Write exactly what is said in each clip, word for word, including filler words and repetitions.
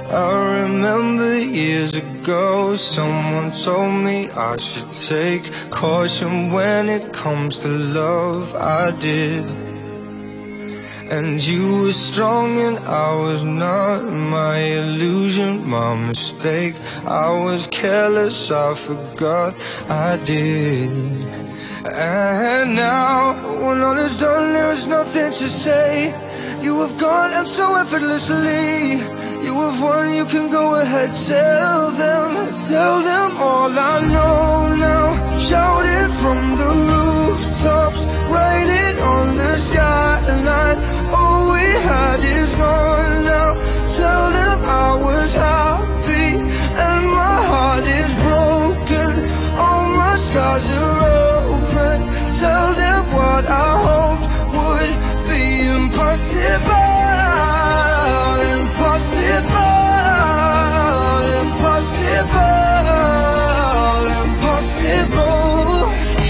I remember years ago, someone told me I should take caution when it comes to love. I did. And you were strong and I was not. My illusion, my mistake. I was careless, I forgot I did. And now, when all is done, there is nothing to say. You have gone and so effortlessly. You have won, you can go ahead, tell them, tell them all I know now. Shout it from the rooftops, write it on the skyline. All we had is gone now. Tell them I was happy and my heart is broken. All my scars are open. Tell them what I hoped would be impossible. Impossible, impossible, impossible.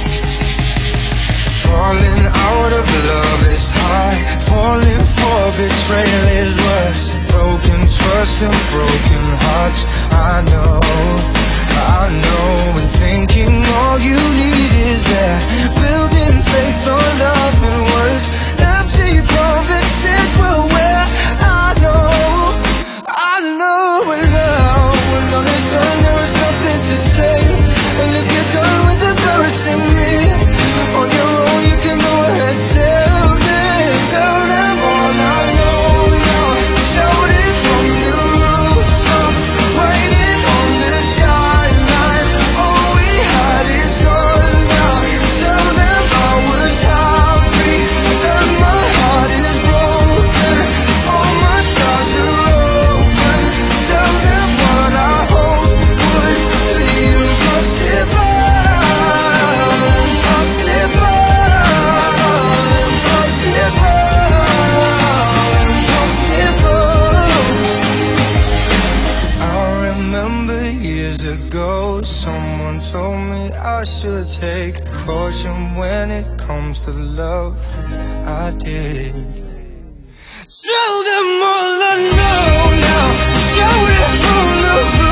Falling out of love is hard. Falling for betrayal is worse. Broken trust and broken hearts. I know, I know. And thinking all you need is that. Building faith on love and words. Empty promises will wear. I know, I know it now. When all is done, there is nothing to say. And if you're done with embarrassing me, on your own you can go ahead, tell them, tell them all I know now. Shout it from the rooftops, write it on the skyline. All we had is gone now. Tell them I was happy and my heart is broken. All my scars are open. Tell them what I hope would be impossible. Someone told me I should take caution when it comes to love. I did. Tell them all I know now. Shout it from the